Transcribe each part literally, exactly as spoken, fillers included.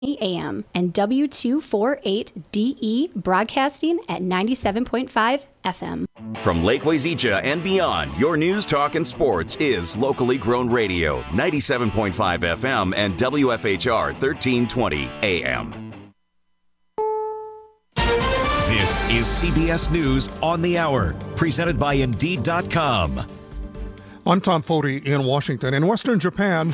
A M and W two forty-eight D E broadcasting at ninety-seven point five F M. From Lake Wazeecha and beyond, your news, talk, and sports is locally grown radio, ninety-seven point five F M and W F H R thirteen twenty A M. This is C B S News on the Hour, presented by Indeed dot com. I'm Tom Foti in Washington. In Western Japan,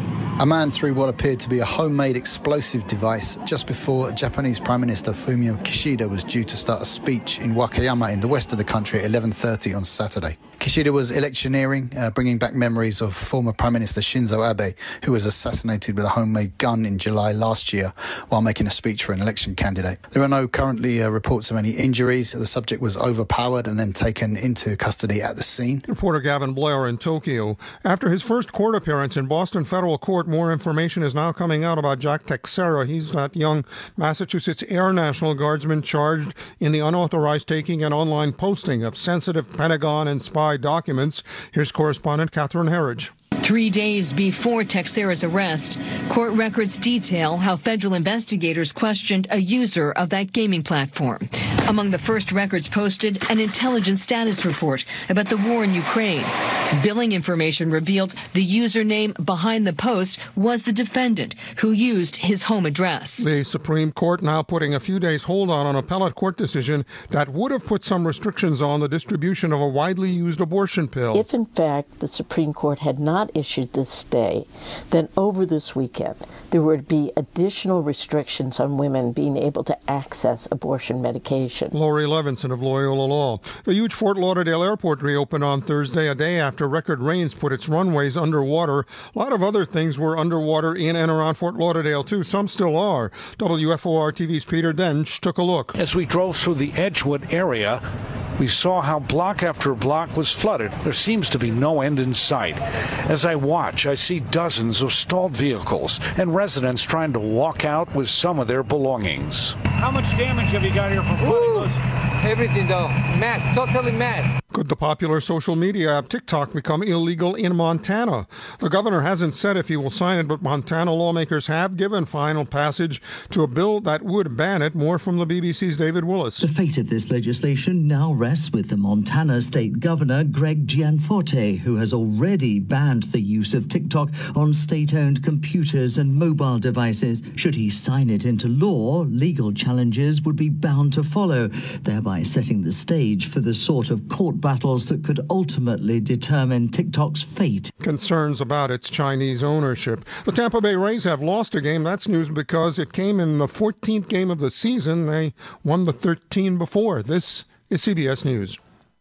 a man threw what appeared to be a homemade explosive device just before Japanese Prime Minister Fumio Kishida was due to start a speech in Wakayama in the west of the country at eleven thirty on Saturday. Kishida was electioneering, uh, bringing back memories of former Prime Minister Shinzo Abe, who was assassinated with a homemade gun in July last year while making a speech for an election candidate. There are no currently uh, reports of any injuries. The subject was overpowered and then taken into custody at the scene. Reporter Gavin Blair in Tokyo. After his first court appearance in Boston federal court, more information is now coming out about Jack Teixeira. He's that young Massachusetts Air National Guardsman charged in the unauthorized taking and online posting of sensitive Pentagon and spy documents. Here's correspondent Catherine Herridge. Three days before Teixeira's arrest, court records detail how federal investigators questioned a user of that gaming platform. Among the first records posted, an intelligence status report about the war in Ukraine. Billing information revealed the username behind the post was the defendant, who used his home address. The Supreme Court now putting a few days hold on an appellate court decision that would have put some restrictions on the distribution of a widely used abortion pill. If, in fact, the Supreme Court had not issued this stay, then over this weekend there would be additional restrictions on women being able to access abortion medication. Lori Levinson of Loyola Law. The huge Fort Lauderdale airport reopened on Thursday, a day after record rains put its runways underwater. A lot of other things were underwater in and around Fort Lauderdale, too. Some still are. W F O R T V's Peter Dench took a look. As we drove through the Edgewood area, we saw how block after block was flooded. There seems to be no end in sight. As I watch, I see dozens of stalled vehicles and residents trying to walk out with some of their belongings. How much damage have you got here from flooding those? Everything, though. Mess. Totally mess. Could the popular social media app TikTok become illegal in Montana? The governor hasn't said if he will sign it, but Montana lawmakers have given final passage to a bill that would ban it. More from the B B C's David Willis. The fate of this legislation now rests with the Montana state governor, Greg Gianforte, who has already banned the use of TikTok on state-owned computers and mobile devices. Should he sign it into law, legal challenges would be bound to follow, thereby setting the stage for the sort of court battles that could ultimately determine TikTok's fate. Concerns about its Chinese ownership. The Tampa Bay Rays have lost a game. That's news because it came in the fourteenth game of the season. They won the thirteen before. This is C B S News.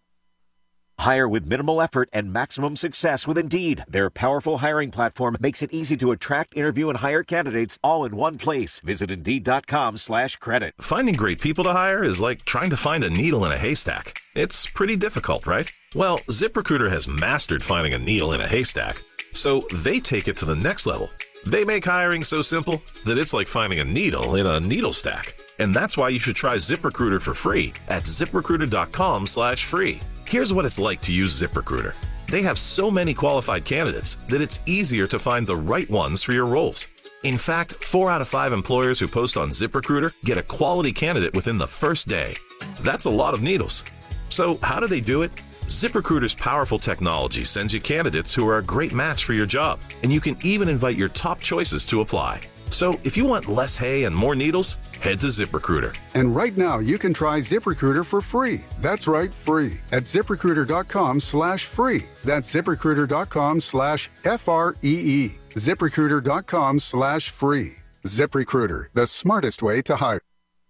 Hire with minimal effort and maximum success with Indeed. Their powerful hiring platform makes it easy to attract, interview, and hire candidates all in one place. Visit Indeed.com slash credit. Finding great people to hire is like trying to find a needle in a haystack. It's pretty difficult, right? Well, ZipRecruiter has mastered finding a needle in a haystack, so they take it to the next level. They make hiring so simple that it's like finding a needle in a needle stack. And that's why you should try ZipRecruiter for free at ZipRecruiter.com slash free. Here's what it's like to use ZipRecruiter. They have so many qualified candidates that it's easier to find the right ones for your roles. In fact, four out of five employers who post on ZipRecruiter get a quality candidate within the first day. That's a lot of needles. So how do they do it? ZipRecruiter's powerful technology sends you candidates who are a great match for your job, and you can even invite your top choices to apply. So if you want less hay and more needles, head to ZipRecruiter. And right now, you can try ZipRecruiter for free. That's right, free. At ZipRecruiter.com slash free. That's ZipRecruiter.com slash F R E E. ZipRecruiter.com slash free. ZipRecruiter, the smartest way to hire.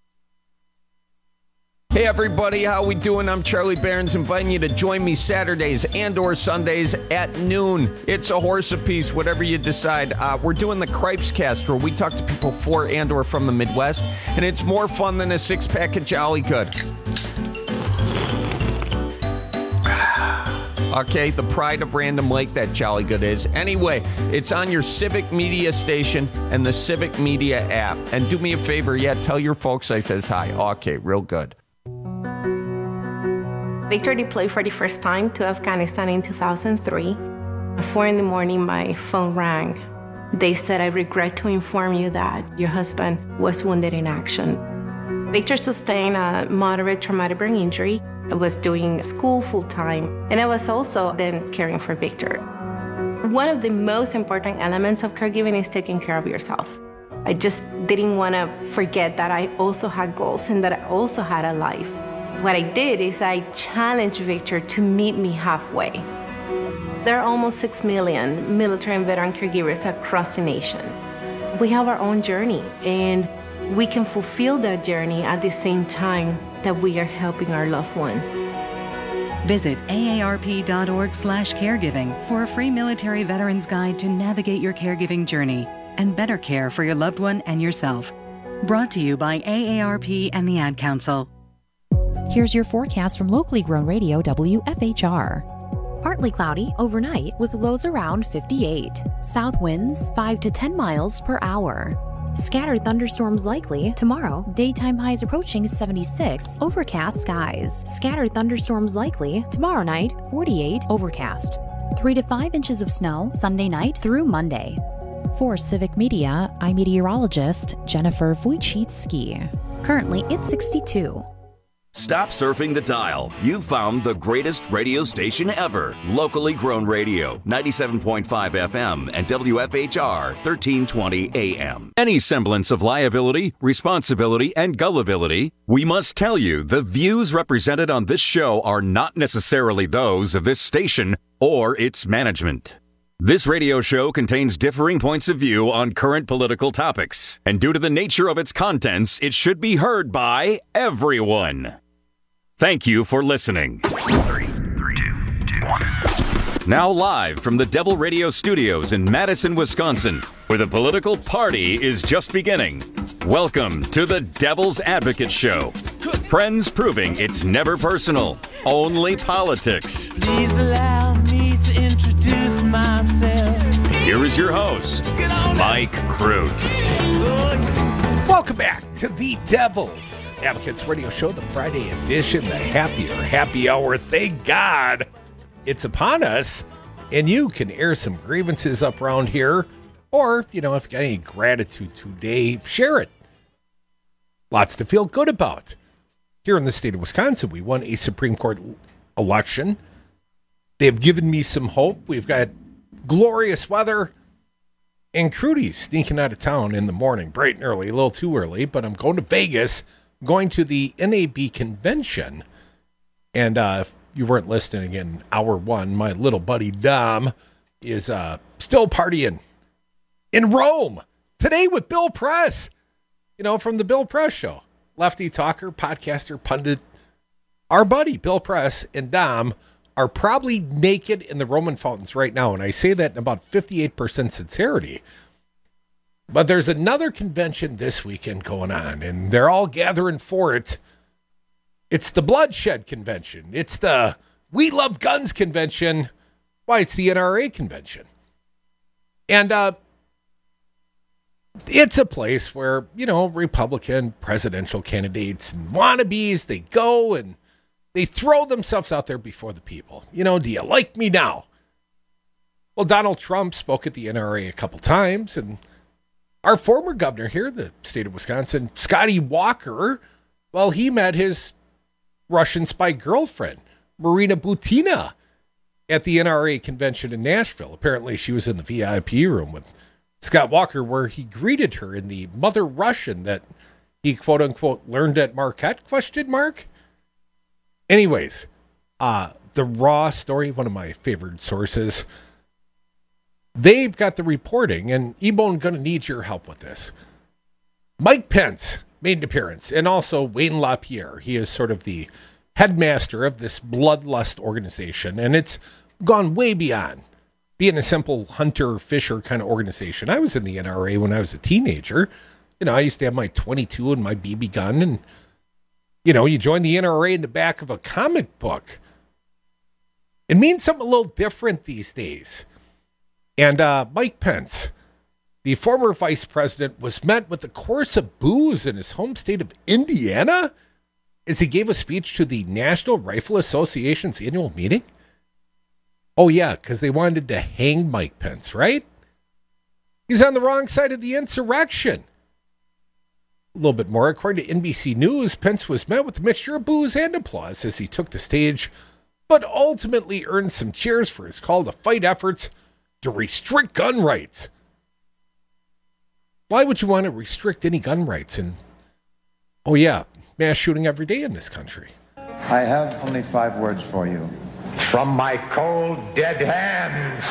Hey everybody, how we doing? I'm Charlie Barons, inviting you to join me Saturdays and or Sundays at noon. It's a horse apiece, whatever you decide. Uh, we're doing the Cripes Cast, where we talk to people for and or from the Midwest, and it's more fun than a six-pack of Jolly Good. Okay, the pride of Random Lake, that Jolly Good is. Anyway, it's on your Civic Media station and the Civic Media app. And do me a favor, yeah, tell your folks I says hi. Okay, real good. Victor deployed for the first time to Afghanistan in two thousand three. At four in the morning, my phone rang. They said, I regret to inform you that your husband was wounded in action. Victor sustained a moderate traumatic brain injury. I was doing school full-time, and I was also then caring for Victor. One of the most important elements of caregiving is taking care of yourself. I just didn't want to forget that I also had goals and that I also had a life. What I did is I challenged Victor to meet me halfway. There are almost six million military and veteran caregivers across the nation. We have our own journey, and we can fulfill that journey at the same time that we are helping our loved one. Visit A A R P dot org slash caregiving for a free military veterans guide to navigate your caregiving journey and better care for your loved one and yourself. Brought to you by A A R P and the Ad Council. Here's your forecast from locally grown radio W F H R. Partly cloudy overnight with lows around fifty-eight. South winds five to ten miles per hour. Scattered thunderstorms likely tomorrow. Daytime highs approaching seventy-six. Overcast skies. Scattered thunderstorms likely tomorrow night. forty-eight. Overcast. three to five inches of snow Sunday night through Monday. For Civic Media, I'm meteorologist Jennifer Wojcicki. Currently, it's sixty-two. Stop surfing the dial. You've found the greatest radio station ever. Locally grown radio, ninety-seven point five F M and W F H R, thirteen twenty A M. Any semblance of liability, responsibility, and gullibility, we must tell you the views represented on this show are not necessarily those of this station or its management. This radio show contains differing points of view on current political topics, and due to the nature of its contents, it should be heard by everyone. Thank you for listening. Three, three, two, two, one. Now live from the Devil Radio Studios in Madison, Wisconsin, where the political party is just beginning. Welcome to the Devil's Advocate Show. Friends proving it's never personal, only politics. Please allow me to introduce myself. Here is your host, Mike Crute. Welcome back to the Devil's Advocates Radio Show, the Friday edition, the happier happy hour. Thank God it's upon us, and you can air some grievances up around here, or, you know, if you got any gratitude today, share it. Lots to feel good about. Here in the state of Wisconsin, we won a Supreme Court election. They've given me some hope. We've got glorious weather. And Crudy's sneaking out of town in the morning, bright and early, a little too early, but I'm going to Vegas, going to the N A B convention. And uh, if you weren't listening in hour one, my little buddy Dom is uh, still partying in Rome today with Bill Press, you know, from the Bill Press Show. Lefty talker, podcaster, pundit. Our buddy Bill Press and Dom are probably naked in the Roman fountains right now, and I say that in about fifty-eight percent sincerity. But there's another convention this weekend going on, and they're all gathering for it. It's the Bloodshed Convention. It's the We Love Guns Convention. Why, it's the N R A convention. And uh, it's a place where, you know, Republican presidential candidates and wannabes, they go and they throw themselves out there before the people. You know, do you like me now? Well, Donald Trump spoke at the N R A a couple times, and our former governor here, the state of Wisconsin, Scotty Walker, well, he met his Russian spy girlfriend, Marina Butina, at the N R A convention in Nashville. Apparently, she was in the V I P room with Scott Walker, where he greeted her in the Mother Russian that he, quote-unquote, learned at Marquette, question mark? Anyways, uh, the Raw story, one of my favorite sources, they've got the reporting, and E-Bone going to need your help with this. Mike Pence made an appearance, and also Wayne LaPierre. He is sort of the headmaster of this bloodlust organization, and it's gone way beyond being a simple hunter-fisher kind of organization. I was in the N R A when I was a teenager. You know, I used to have my twenty-two and my B B gun, and you know, you join the N R A in the back of a comic book. It means something a little different these days. And uh, Mike Pence, the former vice president, was met with a chorus of boos in his home state of Indiana as he gave a speech to the National Rifle Association's annual meeting. Oh, yeah, because they wanted to hang Mike Pence, right? He's on the wrong side of the insurrection. A little bit more. According to N B C News, Pence was met with a mixture of boos and applause as he took the stage, but ultimately earned some cheers for his call to fight efforts to restrict gun rights. Why would you want to restrict any gun rights? And, oh yeah, mass shooting every day in this country. I have only five words for you. From my cold, dead hands.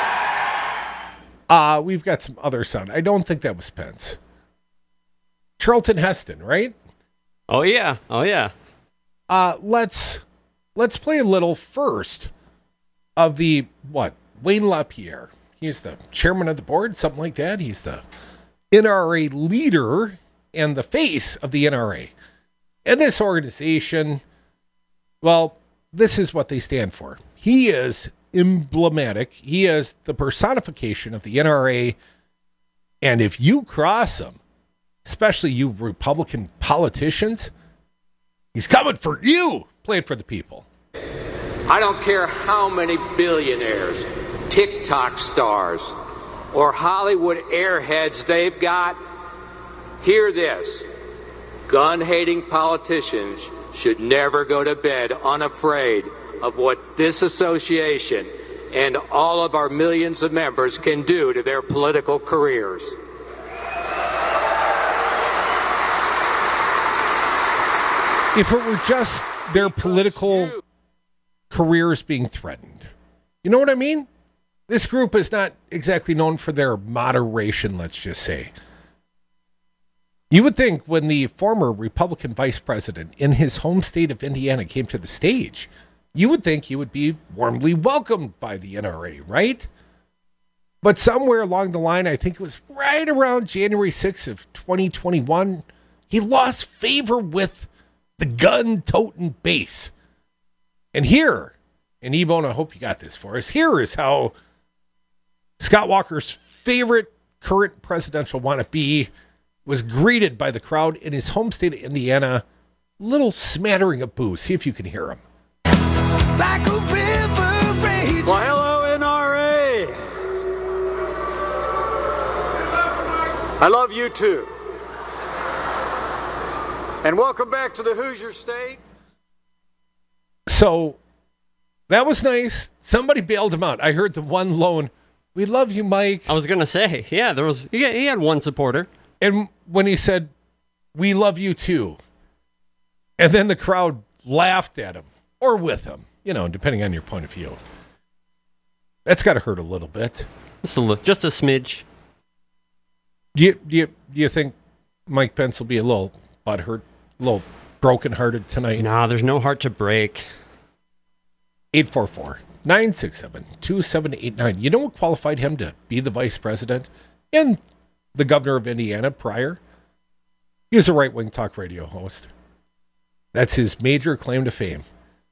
Uh, we've got some other sound. I don't think that was Pence. Charlton Heston, right? Oh, yeah. Oh, yeah. Uh, let's let's play a little first of the, what, Wayne LaPierre. He's the chairman of the board, something like that. He's the N R A leader and the face of the N R A. And this organization, well, this is what they stand for. He is emblematic. He is the personification of the N R A. And if you cross him, especially you Republican politicians, he's coming for you. Play it for the people. I don't care how many billionaires, TikTok stars, or Hollywood airheads they've got. Hear this. Gun-hating politicians should never go to bed unafraid of what this association and all of our millions of members can do to their political careers. If it were just their political careers being threatened. You know what I mean? This group is not exactly known for their moderation, let's just say. You would think when the former Republican vice president in his home state of Indiana came to the stage, you would think he would be warmly welcomed by the N R A, right? But somewhere along the line, I think it was right around January sixth of twenty twenty-one, he lost favor with the gun-toting base. And here, and Ebone, I hope you got this for us, here is how Scott Walker's favorite current presidential wannabe was greeted by the crowd in his home state of Indiana. Little smattering of boos. See if you can hear him. Like a river raging. Well, hello, N R A. I love you too. And welcome back to the Hoosier State. So that was nice. Somebody bailed him out. I heard the one lone, "We love you, Mike." I was going to say, yeah, there was. He he had one supporter. And when he said, "We love you too," and then the crowd laughed at him or with him, you know, depending on your point of view. That's got to hurt a little bit. Just a, li- just a smidge. Do you, do you, do you think Mike Pence will be a little butthurt, a little brokenhearted tonight? Nah, there's no heart to break. eight four four, nine six seven, two seven eight nine. You know what qualified him to be the vice president and the governor of Indiana prior? He was a right-wing talk radio host. That's his major claim to fame.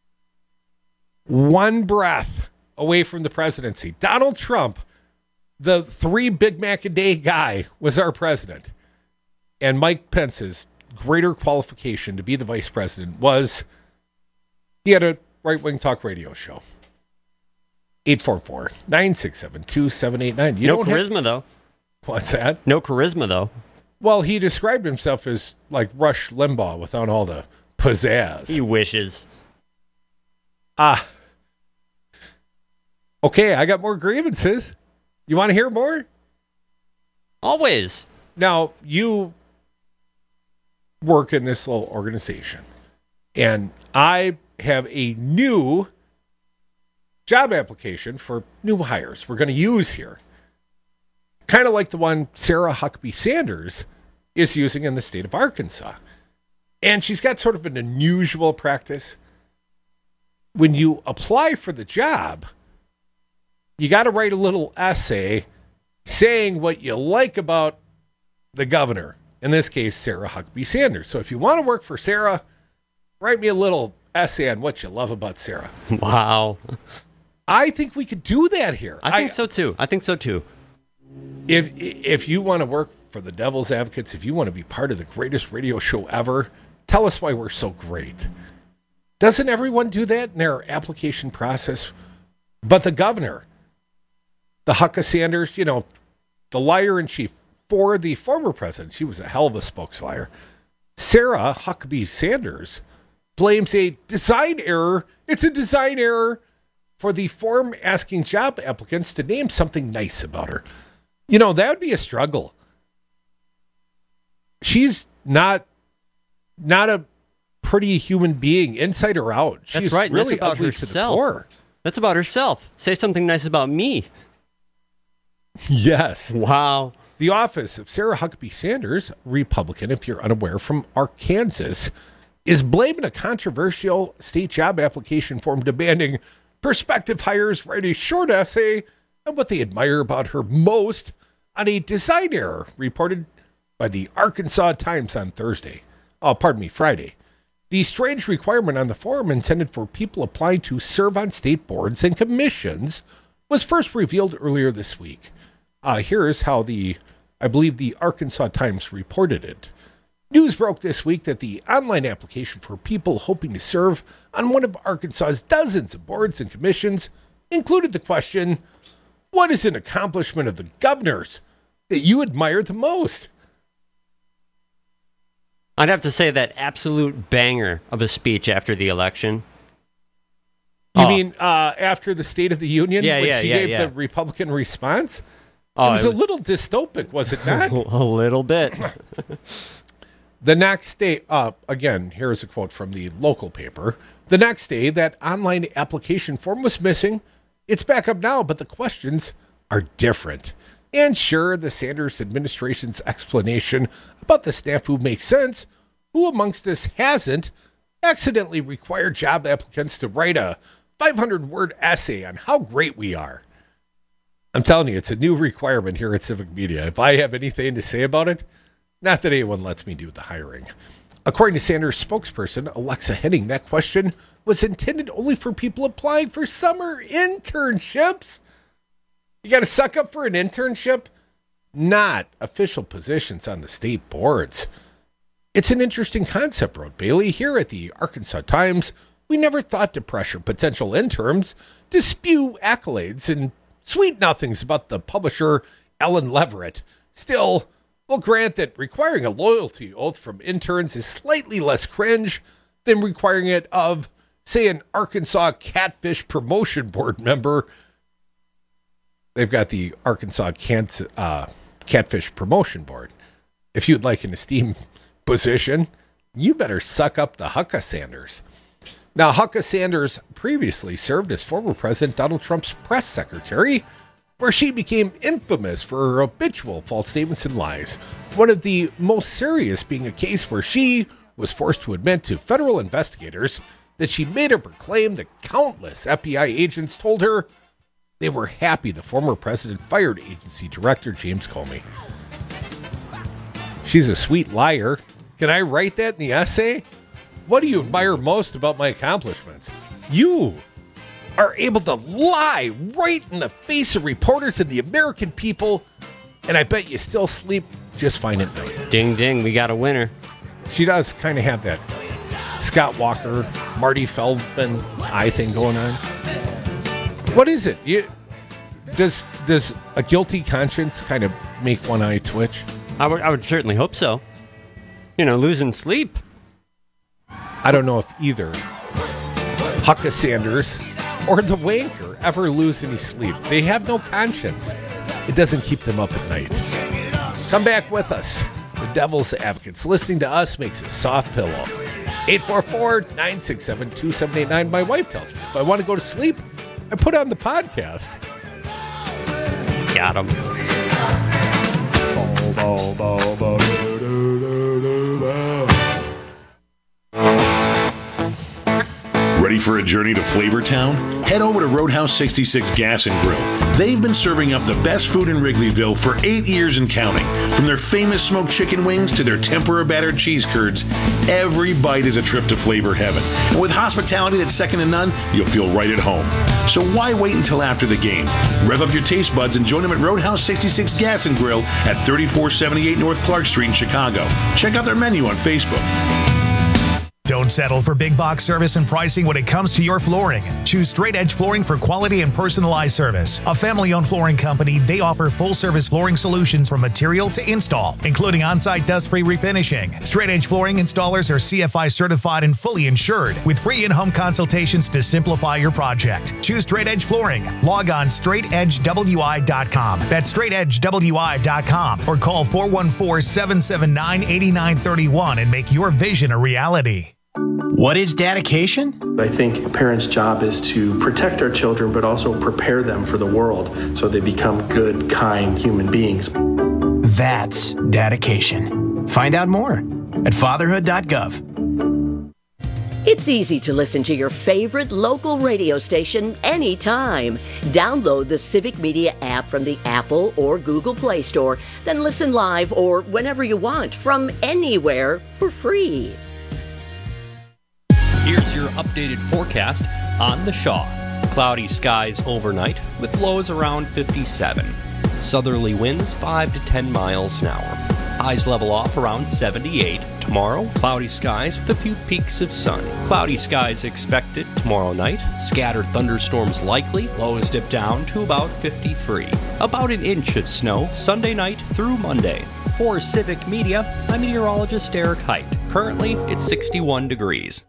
One breath away from the presidency. Donald Trump, the three Big Mac a day guy, was our president. And Mike Pence's greater qualification to be the vice president was he had a right-wing talk radio show. eight four four, nine six seven, two seven eight nine. You no don't charisma, have... though. What's that? No charisma, though. Well, he described himself as like Rush Limbaugh without all the pizzazz. He wishes. Ah. Okay, I got more grievances. You want to hear more? Always. Now, you work in this little organization, and I have a new job application for new hires we're going to use here. Kind of like the one Sarah Huckabee Sanders is using in the state of Arkansas. And she's got sort of an unusual practice. When you apply for the job, you got to write a little essay saying what you like about the governor. In this case, Sarah Huckabee Sanders. So if you want to work for Sarah, write me a little essay on what you love about Sarah. Wow. I think we could do that here. I think I, so too. I think so too. If if you want to work for the Devil's Advocates, if you want to be part of the greatest radio show ever, tell us why we're so great. Doesn't everyone do that in their application process? But the governor, the Hucka Sanders, you know, the liar in chief for the former president. She was a hell of a spokesliar. Sarah Huckabee Sanders blames a design error. It's a design error for the form asking job applicants to name something nice about her. You know, that would be a struggle. She's not not a pretty human being, inside or out. She's That's right. Really That's about ugly to the herself. core. That's about herself. Say something nice about me. Yes. Wow. The office of Sarah Huckabee Sanders, Republican, if you're unaware, from Arkansas, is blaming a controversial state job application form demanding prospective hires write a short essay on what they admire about her most on a design error, reported by the Arkansas Times on Thursday. Oh, pardon me, Friday. The strange requirement on the form intended for people applying to serve on state boards and commissions was first revealed earlier this week. Uh, here's how the, I believe the Arkansas Times reported it. News broke this week that the online application for people hoping to serve on one of Arkansas's dozens of boards and commissions included the question, what is an accomplishment of the governor's that you admire the most? I'd have to say that absolute banger of a speech after the election. You Oh. mean uh, after the State of the Union, Yeah, when yeah, she yeah, gave yeah. the Republican response? Oh, it was it a was- little dystopic, was it not? A little bit. The next day, uh, again, here's a quote from the local paper. The next day, that online application form was missing. It's back up now, but the questions are different. And sure, the Sanders administration's explanation about the snafu makes sense. Who amongst us hasn't accidentally required job applicants to write a five hundred word essay on how great we are? I'm telling you, it's a new requirement here at Civic Media. If I have anything to say about it, not that anyone lets me do the hiring. According to Sanders' spokesperson, Alexa Henning, that question was intended only for people applying for summer internships. You got to suck up for an internship, not official positions on the state boards. It's an interesting concept, wrote Bailey. Here at the Arkansas Times, we never thought to pressure potential interns to spew accolades and sweet nothings about the publisher Ellen Leverett. Still, we'll grant that requiring a loyalty oath from interns is slightly less cringe than requiring it of, say, an Arkansas Catfish Promotion Board member. They've got the Arkansas Can- uh, Catfish Promotion Board. If you'd like an esteemed position, you better suck up the Hucka Sanders. Now, Hucka Sanders previously served as former President Donald Trump's press secretary, where she became infamous for her habitual false statements and lies. One of the most serious being a case where she was forced to admit to federal investigators that she made up her claim that countless F B I agents told her they were happy the former president fired agency director James Comey. She's a sweet liar. Can I write that in the essay? What do you admire most about my accomplishments? You are able to lie right in the face of reporters and the American people, and I bet you still sleep just fine at night. Ding, ding, we got a winner. She does kind of have that Scott Walker, Marty Feldman eye thing going on. What is it? You, does does a guilty conscience kind of make one eye twitch? I would, I would certainly hope so. You know, losing sleep. I don't know if either Hucka Sanders or the wanker ever lose any sleep. They have no conscience. It doesn't keep them up at night. Come back with us. The Devil's Advocates. Listening to us makes a soft pillow. eight four four, nine six seven, two seven eight nine. My wife tells me if I want to go to sleep, I put on the podcast. Got him. Ready for a journey to Flavortown? Head over to Roadhouse sixty-six Gas and Grill. They've been serving up the best food in Wrigleyville for eight years and counting. From their famous smoked chicken wings to their tempura battered cheese curds, every bite is a trip to flavor heaven. And with hospitality that's second to none, you'll feel right at home. So why wait until after the game? Rev up your taste buds and join them at Roadhouse sixty-six Gas and Grill at thirty-four seventy-eight North Clark Street in Chicago. Check out their menu on Facebook. Don't settle for big box service and pricing when it comes to your flooring. Choose Straight Edge Flooring for quality and personalized service. A family-owned flooring company, they offer full-service flooring solutions from material to install, including on-site dust-free refinishing. Straight Edge Flooring installers are C F I certified and fully insured, with free in-home consultations to simplify your project. Choose Straight Edge Flooring. Log on straight edge w i dot com. That's straight edge w i dot com, or call four one four, seven seven nine, eight nine three one and make your vision a reality. What is dedication? I think a parent's job is to protect our children, but also prepare them for the world so they become good, kind human beings. That's dedication. Find out more at fatherhood dot gov. It's easy to listen to your favorite local radio station anytime. Download the Civic Media app from the Apple or Google Play Store, then listen live or whenever you want from anywhere for free. Here's your updated forecast on the Shaw. Cloudy skies overnight with lows around fifty-seven. Southerly winds five to ten miles an hour. Highs level off around seventy-eight. Tomorrow, cloudy skies with a few peaks of sun. Cloudy skies expected tomorrow night. Scattered thunderstorms likely. Lows dip down to about fifty-three. About an inch of snow Sunday night through Monday. For Civic Media, I'm meteorologist Eric Height. Currently, it's sixty-one degrees.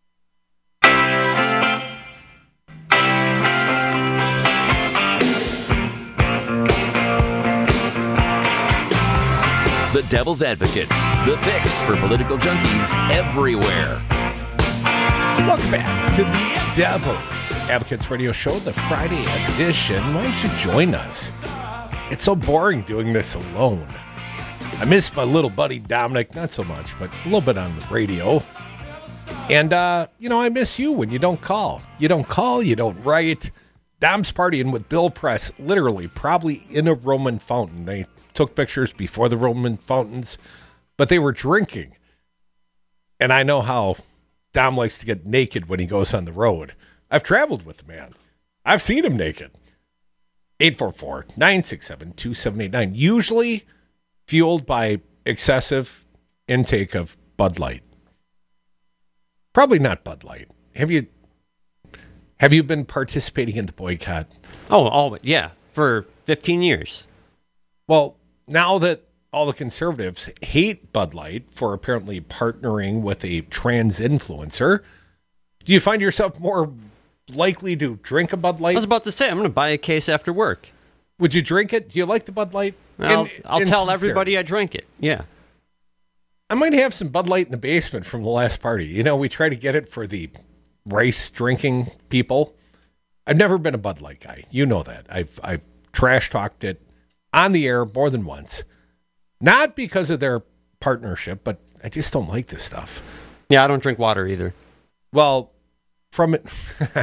The Devil's Advocates, the fix for political junkies everywhere. Welcome back to the Devil's Advocates Radio Show, the Friday edition. Why don't you join us? It's so boring doing this alone. I miss my little buddy Dominic, not so much, but a little bit on the radio. And, uh, you know, I miss you when you don't call. You don't call, you don't write. Dom's partying with Bill Press, literally, probably in a Roman fountain. They took pictures before the Roman fountains, but they were drinking. And I know how Dom likes to get naked when he goes on the road. I've traveled with the man. I've seen him naked. eight four four, nine six seven, two seven eight nine. Usually fueled by excessive intake of Bud Light. Probably not Bud Light. Have you have you been participating in the boycott? Oh, all yeah, for fifteen years. Well, now that all the conservatives hate Bud Light for apparently partnering with a trans influencer, do you find yourself more likely to drink a Bud Light? I was about to say, I'm going to buy a case after work. Would you drink it? Do you like the Bud Light? I'll, in, I'll in tell sincerity. everybody I drank it. Yeah. I might have some Bud Light in the basement from the last party. You know, we try to get it for the race drinking people. I've never been a Bud Light guy. You know that. I've I've trash talked it on the air more than once. Not because of their partnership, but I just don't like this stuff. Yeah, I don't drink water either. Well, from it,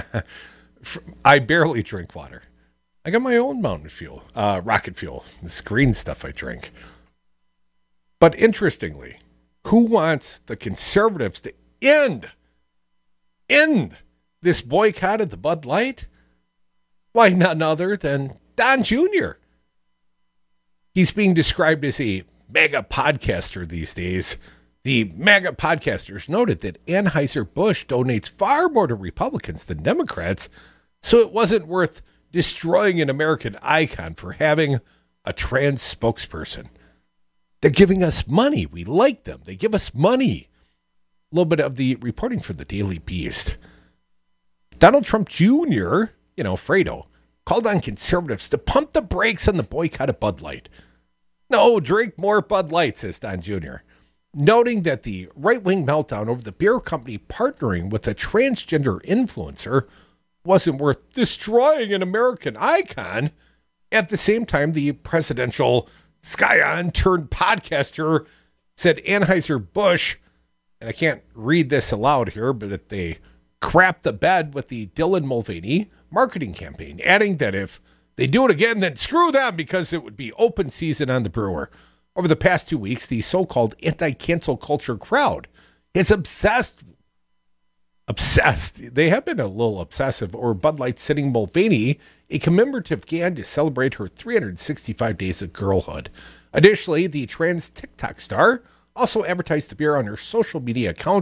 I barely drink water. I got my own mountain fuel, uh, rocket fuel, this green stuff I drink. But interestingly, who wants the conservatives to end, end this boycott of the Bud Light? Why, none other than Don Junior He's being described as a mega podcaster these days. The mega podcasters noted that Anheuser-Busch donates far more to Republicans than Democrats, so it wasn't worth destroying an American icon for having a trans spokesperson. They're giving us money. We like them. They give us money. A little bit of the reporting for the Daily Beast. Donald Trump Junior, you know, Fredo, called on conservatives to pump the brakes on the boycott of Bud Light. No, drink more Bud Light, says Don Junior, noting that the right-wing meltdown over the beer company partnering with a transgender influencer wasn't worth destroying an American icon. At the same time, the presidential Scion turned podcaster said Anheuser-Busch, and I can't read this aloud here, but they crapped the bed with the Dylan Mulvaney marketing campaign, adding that if they do it again, then screw them because it would be open season on the brewer. Over the past two weeks, the so-called anti-cancel culture crowd is obsessed. Obsessed. They have been a little obsessive over Bud Light sending Mulvaney a commemorative can to celebrate her three hundred sixty-five days of girlhood. Additionally, the trans TikTok star also advertised the beer on her social media accounts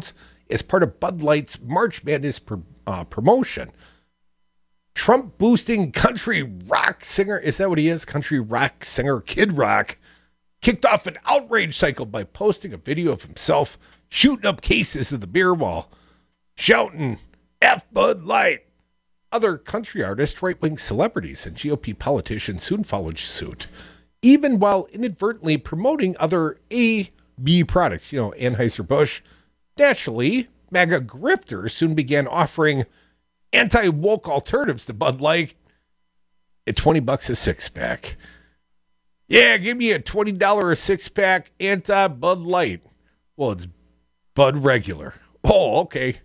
as part of Bud Light's March Madness pr- uh, promotion. Trump boosting country rock singer, is that what he is? Country rock singer Kid Rock kicked off an outrage cycle by posting a video of himself shooting up cases of the beer while shouting, F Bud Light. Other country artists, right-wing celebrities, and G O P politicians soon followed suit, even while inadvertently promoting other A B products, you know, Anheuser-Busch. Naturally, MAGA grifters soon began offering anti-woke alternatives to Bud Light at twenty bucks a six-pack. Yeah, give me a twenty dollars a six-pack anti-Bud Light. Well, it's Bud Regular. Oh, okay.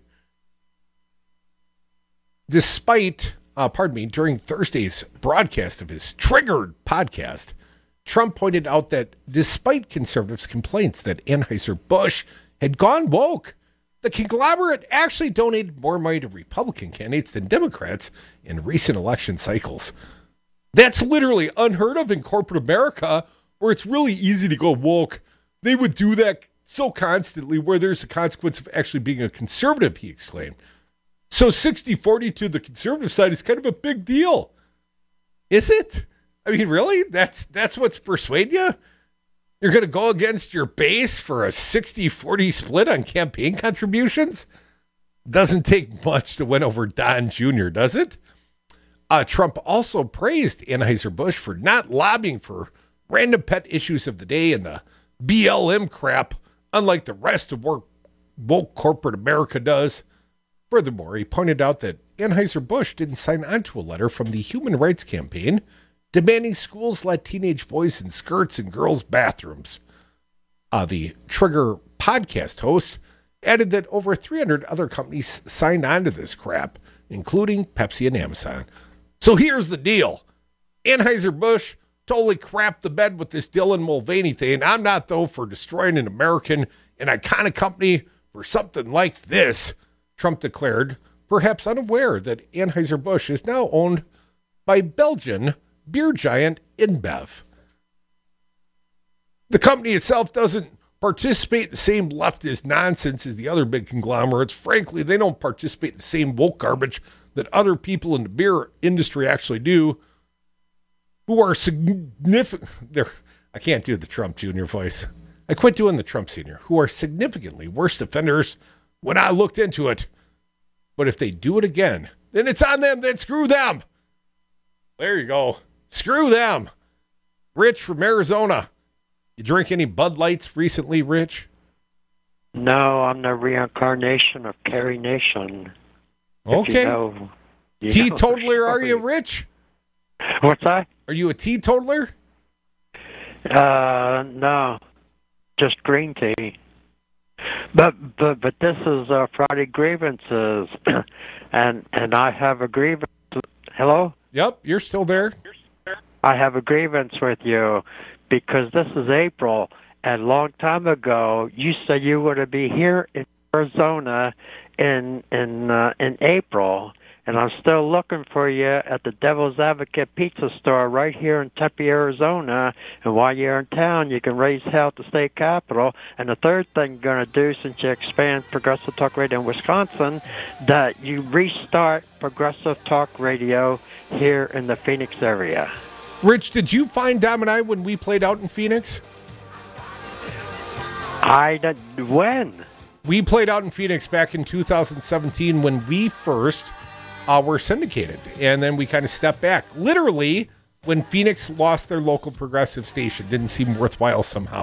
Despite, uh, pardon me, during Thursday's broadcast of his Triggered podcast, Trump pointed out that despite conservatives' complaints that Anheuser-Busch had gone woke, the conglomerate actually donated more money to Republican candidates than Democrats in recent election cycles. That's literally unheard of in corporate America, where it's really easy to go woke. They would do that so constantly where there's a consequence of actually being a conservative, he exclaimed. So sixty forty to the conservative side is kind of a big deal. Is it? I mean, really? That's that's what's persuading you? You're going to go against your base for a sixty forty split on campaign contributions? Doesn't take much to win over Don Junior, does it? Uh, Trump also praised Anheuser-Busch for not lobbying for random pet issues of the day and the B L M crap, unlike the rest of what woke corporate America does. Furthermore, he pointed out that Anheuser-Busch didn't sign on to a letter from the Human Rights Campaign demanding schools let teenage boys in skirts in girls' bathrooms. Uh, the Trigger podcast host added that over three hundred other companies signed on to this crap, including Pepsi and Amazon. So here's the deal. Anheuser-Busch totally crapped the bed with this Dylan Mulvaney thing. I'm not, though, for destroying an American and iconic company for something like this, Trump declared, perhaps unaware that Anheuser-Busch is now owned by Belgian beer giant InBev. The company itself doesn't participate in the same leftist nonsense as the other big conglomerates. Frankly, they don't participate in the same woke garbage that other people in the beer industry actually do, who are significant. I can't do the Trump Junior voice. I quit doing the Trump Senior, who are significantly worse offenders when I looked into it. But if they do it again, then it's on them, then screw them. There you go. Screw them. Rich from Arizona. You drink any Bud Lights recently, Rich? No, I'm the reincarnation of Carrie Nation. Okay. You know, you teetotaler, know, are you, Rich? What's that? Are you a teetotaler? Uh, no. Just green tea. But but but this is uh, Friday grievances, and and I have a grievance. Hello? Yep, you're still there. I have a grievance with you because this is April, and a long time ago you said you were to be here in Arizona in in uh, in April, and I'm still looking for you at the Devil's Advocate Pizza Store right here in Tempe, Arizona. And while you're in town, you can raise hell at the state capitol. And the third thing you're going to do, since you expand Progressive Talk Radio in Wisconsin, that you restart Progressive Talk Radio here in the Phoenix area. Rich, did you find Dom and I when we played out in Phoenix? I did, when? We played out in Phoenix back in two thousand seventeen when we first uh, were syndicated. And then we kind of stepped back. Literally, when Phoenix lost their local progressive station, didn't seem worthwhile somehow.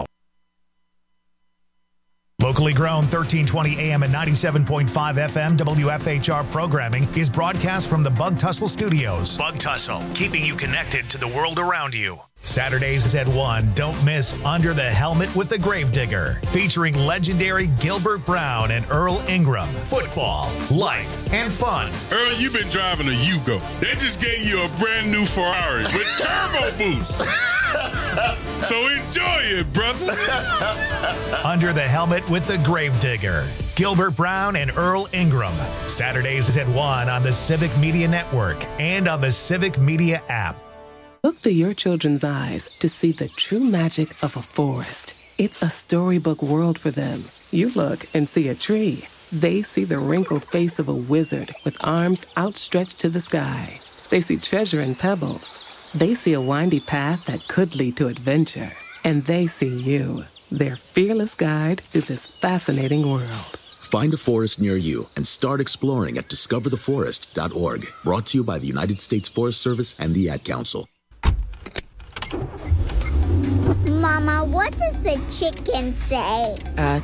Locally grown thirteen twenty A M and ninety-seven point five F M W F H R programming is broadcast from the Bug Tussle Studios. Bug Tussle, keeping you connected to the world around you. Saturdays at one, don't miss Under the Helmet with the Gravedigger, featuring legendary Gilbert Brown and Earl Ingram. Football, life, and fun. Earl, you've been driving a Yugo. They just gave you a brand new Ferrari with turbo boost. So enjoy it, brother. Under the Helmet with the Gravedigger, Gilbert Brown and Earl Ingram. Saturdays at one on the Civic Media Network and on the Civic Media app. Look through your children's eyes to see the true magic of a forest. It's a storybook world for them. You look and see a tree. They see the wrinkled face of a wizard with arms outstretched to the sky. They see treasure in pebbles. They see a windy path that could lead to adventure. And they see you, their fearless guide through this fascinating world. Find a forest near you and start exploring at discover the forest dot org. Brought to you by the United States Forest Service and the Ad Council. Mama, what does the chicken say? Uh,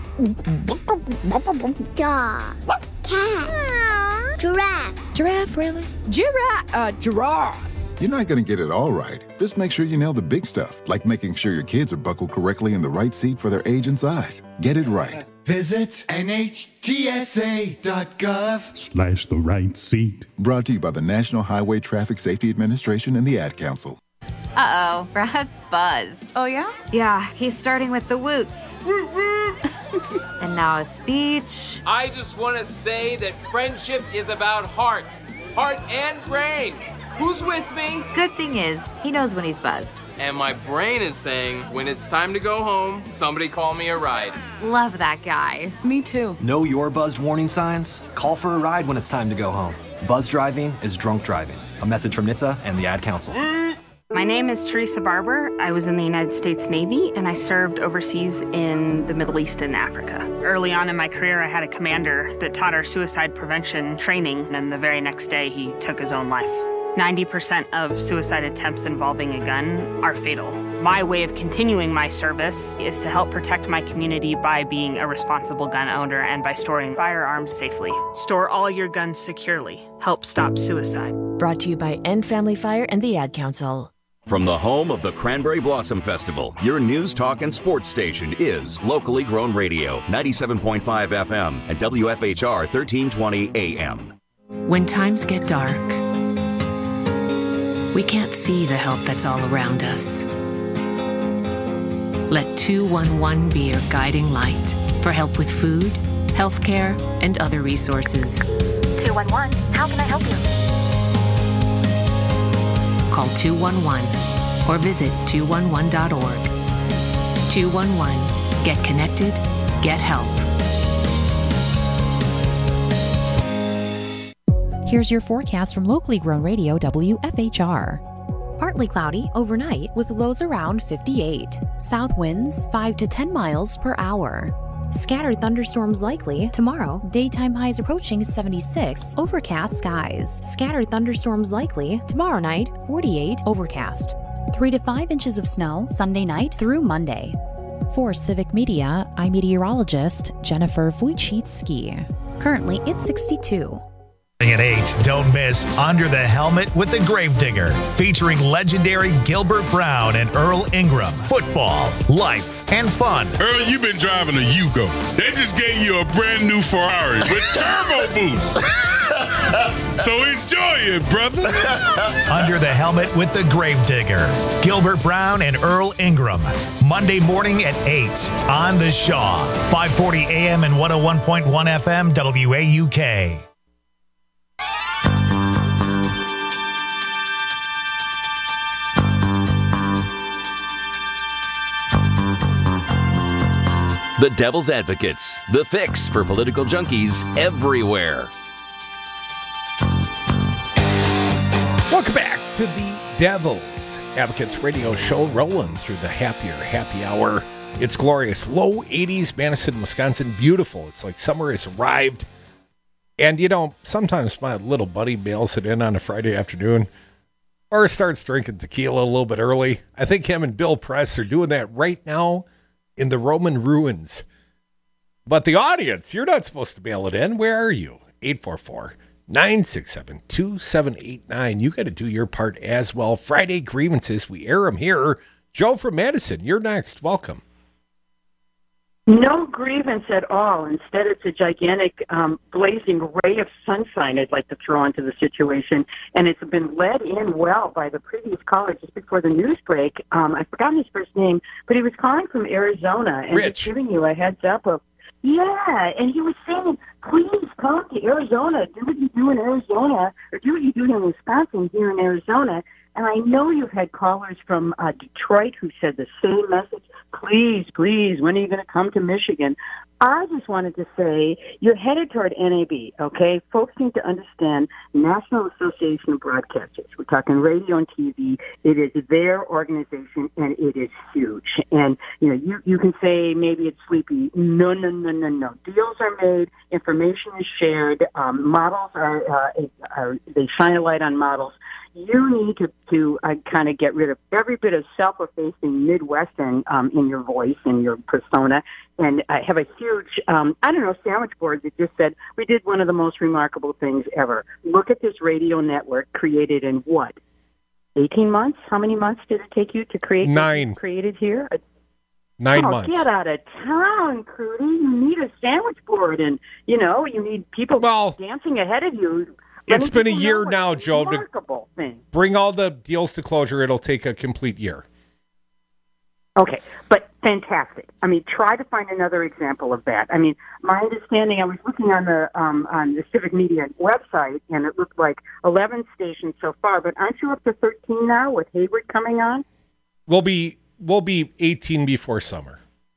Dog. Cat. Giraffe. Giraffe, really? Giraffe. Uh, giraffe. You're not going to get it all right. Just make sure you nail the big stuff, like making sure your kids are buckled correctly in the right seat for their age and size. Get it right. Visit N H T S A dot gov Slash the right seat. Brought to you by the National Highway Traffic Safety Administration and the Ad Council. Uh-oh, Brad's buzzed. Oh, yeah? Yeah, he's starting with the woots. And now a speech. I just want to say that friendship is about heart. Heart and brain. Who's with me? Good thing is, he knows when he's buzzed. And my brain is saying, when it's time to go home, somebody call me a ride. Love that guy. Me too. Know your buzzed warning signs? Call for a ride when it's time to go home. Buzz driving is drunk driving. A message from N H T S A and the Ad Council. My name is Teresa Barber. I was in the United States Navy, and I served overseas in the Middle East and Africa. Early on in my career, I had a commander that taught our suicide prevention training, and the very next day, he took his own life. ninety percent of suicide attempts involving a gun are fatal. My way of continuing my service is to help protect my community by being a responsible gun owner and by storing firearms safely. Store all your guns securely. Help stop suicide. Brought to you by End Family Fire and the Ad Council. From the home of the Cranberry Blossom Festival, your news, talk, and sports station is Locally Grown Radio, ninety-seven point five F M and W F H R thirteen twenty A M. When times get dark, we can't see the help that's all around us. Let two one one be your guiding light for help with food, healthcare, and other resources. two one one, how can I help you? Call two one one or visit two one one dot org. two one one. Get connected. Get help. Here's your forecast from Locally Grown Radio W F H R. Partly cloudy overnight with lows around fifty-eight. South winds five to ten miles per hour. Scattered thunderstorms likely tomorrow. Daytime highs approaching seventy-six. Overcast skies. Scattered thunderstorms likely tomorrow night. forty-eight. Overcast. three to five inches of snow Sunday night through Monday. For Civic Media, I'm meteorologist Jennifer Wojcicki. Currently, it's sixty-two. At eight, don't miss Under the Helmet with the Gravedigger, featuring legendary Gilbert Brown and Earl Ingram. Football, life, and fun. Earl, you've been driving a Yugo. They just gave you a brand new Ferrari with turbo boost. So enjoy it, brother. Under the Helmet with the Gravedigger, Gilbert Brown and Earl Ingram. Monday morning at eight on The Shaw. five forty A M and one oh one point one F M W A U K. The Devil's Advocates, the fix for political junkies everywhere. Welcome back to the Devil's Advocates radio show, rolling through the happier happy hour. It's glorious. Low eighties, Madison, Wisconsin. Beautiful. It's like summer has arrived. And, you know, sometimes my little buddy bails it in on a Friday afternoon or starts drinking tequila a little bit early. I think him and Bill Press are doing that right now in the Roman ruins. But the audience, you're not supposed to bail it in. Where are you? eight four four, nine six seven, two seven eight nine. You got to do your part as well. Friday grievances, we air them here. Joe from Madison, you're next. Welcome. No grievance at all. Instead, it's a gigantic um, blazing ray of sunshine I'd like to throw into the situation. And it's been led in well by the previous caller just before the news break. Um, I've forgotten his first name, but he was calling from Arizona and Rich. just giving you a heads up of, yeah, and he was saying, please come to Arizona. Do what you do in Arizona, or do what you do in Wisconsin here in Arizona. And I know you've had callers from uh, Detroit who said the same message. Please, please, when are you going to come to Michigan? I just wanted to say you're headed toward N A B, okay? Folks need to understand National Association of Broadcasters. We're talking radio and T V. It is their organization, and it is huge. And, you know, you, you can say maybe it's sleepy. No, no, no, no, no. Deals are made. Information is shared. Um, models are, uh, are, they shine a light on models. You need to, to uh, kind of get rid of every bit of self-effacing Midwestern um, in your voice and your persona. And I have a huge, um, I don't know, sandwich board that just said, we did one of the most remarkable things ever. Look at this radio network created in what? eighteen months? How many months did it take you to create? Nine. Created here? Nine oh, months. Get out of town, Crudy. You need a sandwich board, and, you know, you need people well, dancing ahead of you. It's been a year now, Joe. Remarkable thing. Bring all the deals to closure. It'll take a complete year. Okay, but fantastic. I mean, try to find another example of that. I mean, my understanding, I was looking on the um, on the Civic Media website, and it looked like eleven stations so far. But aren't you up to thirteen now with Hayward coming on? We'll be we'll be eighteen before summer.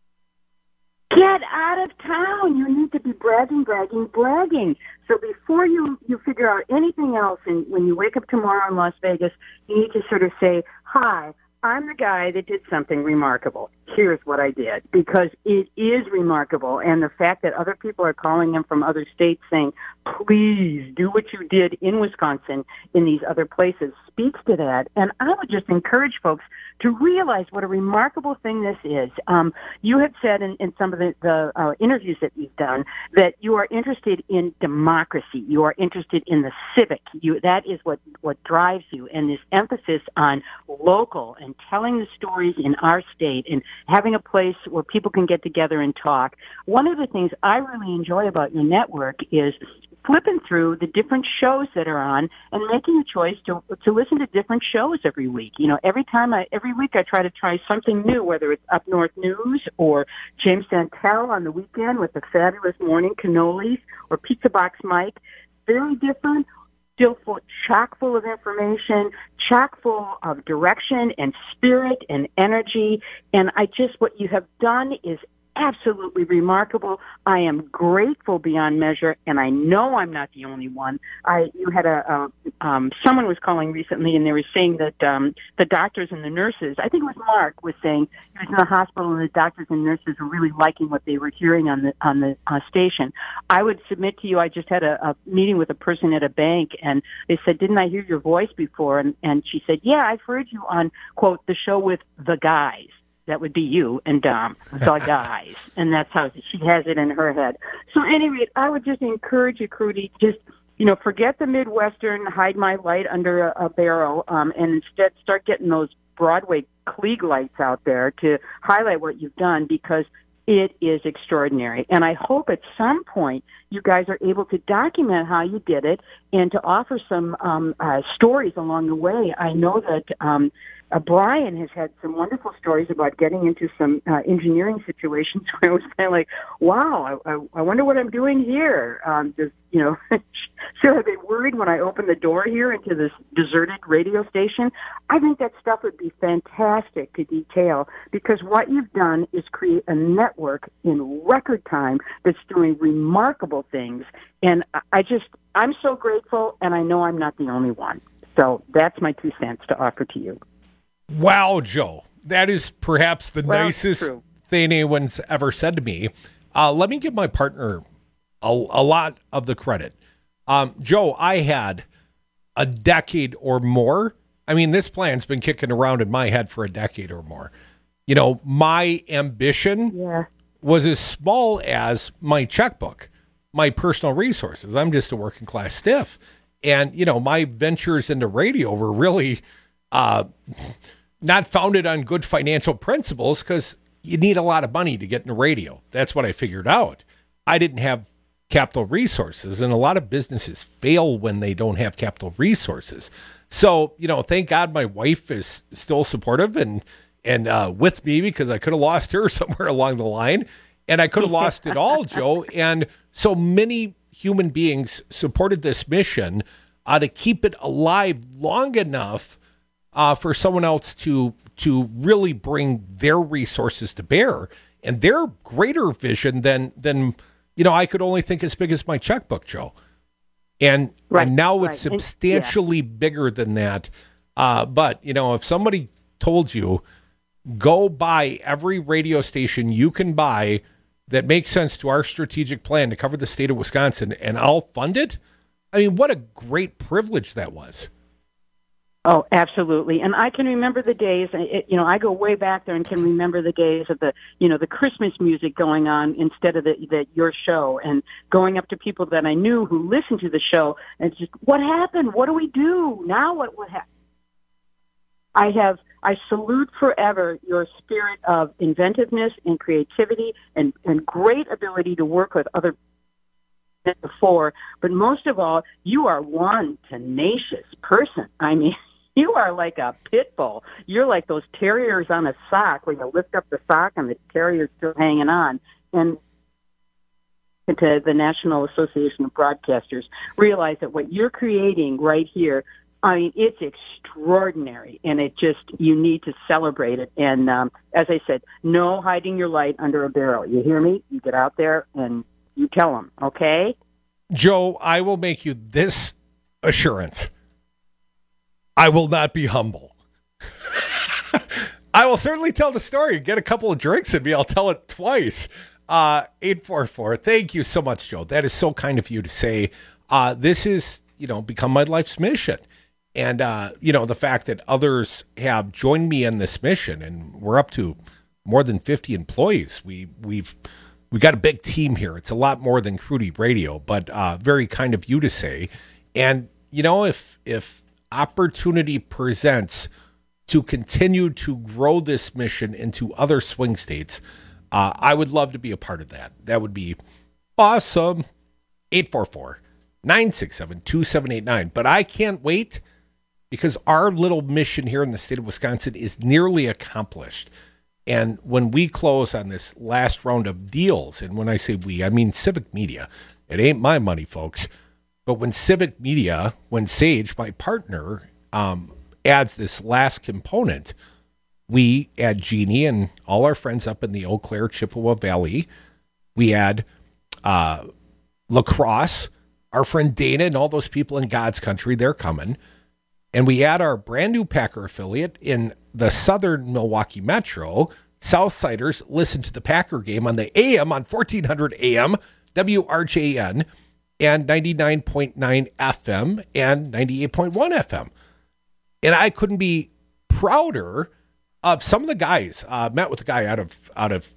Get out of town. You need to be bragging, bragging, bragging. So before you, you figure out anything else, and when you wake up tomorrow in Las Vegas, you need to sort of say, hi, I'm the guy that did something remarkable. Here's what I did. Because it is remarkable. And the fact that other people are calling him from other states saying, please do what you did in Wisconsin in these other places speaks to that. And I would just encourage folks to realize what a remarkable thing this is. Um, you have said in, in some of the, the uh, interviews that you've done that you are interested in democracy. You are interested in the civic. You, that is what, what drives you. And this emphasis on local and telling the stories in our state and having a place where people can get together and talk. One of the things I really enjoy about your network is flipping through the different shows that are on and making a choice to to listen to different shows every week. You know, every time I every week I try to try something new, whether it's Up North News or James Santel on the weekend with the fabulous Morning Cannolis or Pizza Box Mike. Very different, still full, chock full of information, chock full of direction and spirit and energy. And I just, what you have done is absolutely remarkable. I am grateful beyond measure, and I know I'm not the only one. I you had a, a um, someone was calling recently, and they were saying that um, the doctors and the nurses, I think it was Mark, was saying he was in the hospital, and the doctors and nurses were really liking what they were hearing on the on the uh, station. I would submit to you, I just had a, a meeting with a person at a bank, and they said, "Didn't I hear your voice before?" And and she said, "Yeah, I've heard you on quote the show with the guys." That would be you and Dom, the guys. And that's how she has it in her head. So anyway, I would just encourage you, Crudy, just, you know, forget the Midwestern, hide my light under a, a barrel, um, and instead start getting those Broadway Klieg lights out there to highlight what you've done, because it is extraordinary. And I hope at some point you guys are able to document how you did it and to offer some um, uh, stories along the way. I know that um, uh, Brian has had some wonderful stories about getting into some uh, engineering situations where it was kind of like, wow, I, I, I wonder what I'm doing here. Um, just, you know, should I be worried when I open the door here into this deserted radio station? I think that stuff would be fantastic to detail, because what you've done is create a network in record time that's doing remarkable things. And I just, I'm so grateful, and I know I'm not the only one. So that's my two cents to offer to you. Wow, Joe. That is perhaps the well, nicest thing anyone's ever said to me. Uh, let me give my partner a, a lot of the credit. Um, Joe, I had a decade or more. I mean, this plan's been kicking around in my head for a decade or more. You know, my ambition yeah. was as small as my checkbook, my personal resources. I'm just a working class stiff. And, you know, my ventures into radio were really uh, not founded on good financial principles, because you need a lot of money to get into radio. That's what I figured out. I didn't have capital resources, and a lot of businesses fail when they don't have capital resources. So, you know, thank God my wife is still supportive and, and uh, with me, because I could have lost her somewhere along the line, and I could have lost it all, Joe. And so many human beings supported this mission uh, to keep it alive long enough uh, for someone else to to really bring their resources to bear and their greater vision than than you know I could only think as big as my checkbook, Joe. And, right, and now right. it's substantially and, yeah. bigger than that. Uh, but, you know, if somebody told you, go buy every radio station you can buy that makes sense to our strategic plan to cover the state of Wisconsin, and I'll fund it, I mean, what a great privilege that was. Oh, absolutely. And I can remember the days, it, you know, I go way back there and can remember the days of the, you know, the Christmas music going on instead of the, the your show, and going up to people that I knew who listened to the show and just, what happened? What do we do? Now what, what happened? I have, I salute forever your spirit of inventiveness and creativity and, and great ability to work with other people before. But most of all, you are one tenacious person. I mean, you are like a pit bull. You're like those terriers on a sock where you lift up the sock and the terrier's still hanging on. And to the National Association of Broadcasters, realize that what you're creating right here, I mean, it's extraordinary, and it just, you need to celebrate it. And um, as I said, no hiding your light under a barrel. You hear me? You get out there and you tell them, okay? Joe, I will make you this assurance. I will not be humble. I will certainly tell the story. Get a couple of drinks in me. I'll tell it twice. Uh, eight four four. Thank you so much, Joe. That is so kind of you to say. Uh, this is, you know, become my life's mission. And, uh, you know, the fact that others have joined me in this mission, and we're up to more than fifty employees. We, we've, we've got a big team here. It's a lot more than Crudy Radio, but uh, very kind of you to say. And, you know, if, if opportunity presents to continue to grow this mission into other swing states, uh, I would love to be a part of that. That would be awesome. eight four four, nine six seven, two seven eight nine. But I can't wait, because our little mission here in the state of Wisconsin is nearly accomplished. And when we close on this last round of deals, and when I say we, I mean Civic Media. It ain't my money, folks. But when Civic Media, when Sage, my partner, um, adds this last component, we add Jeannie and all our friends up in the Eau Claire, Chippewa Valley. We add uh, La Crosse, our friend Dana, and all those people in God's country, they're coming. And we add our brand new Packer affiliate in the southern Milwaukee Metro. Southsiders listen to the Packer game on the A M on fourteen hundred A M, W R J N, and ninety-nine point nine F M and ninety-eight point one F M. And I couldn't be prouder of some of the guys. Uh, met with a guy out of out of